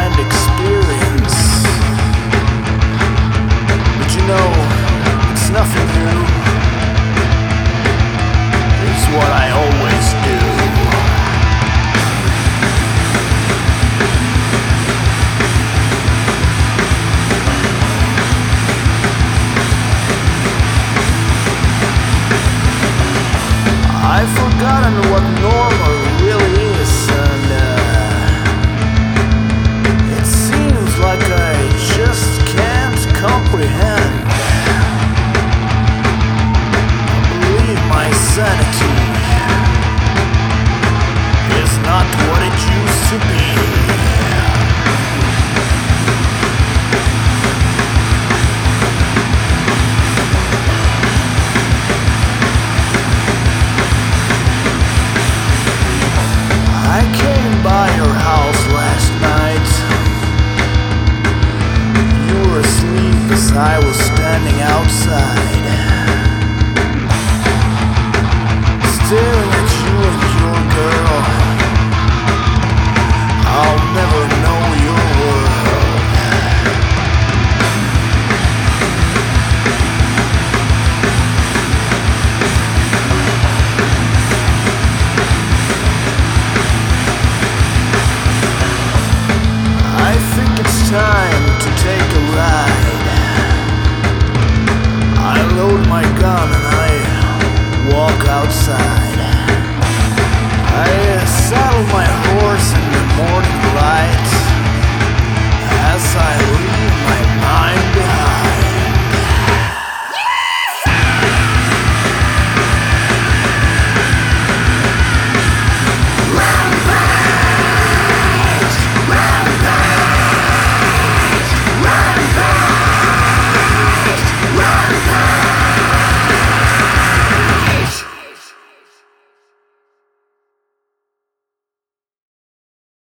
first-hand experience. But you know, it's nothing new. It's what I always do. I've forgotten what normal really is, and it seems like I just can't comprehend. I believe my sanity is not what it used to be. I came by your house last night. You were asleep as I was standing outside, staring at you and your girl. I'll never know your world. I think it's time to take a ride. I load my gun and I walk outside. I saddle my horse in the morning light as I leave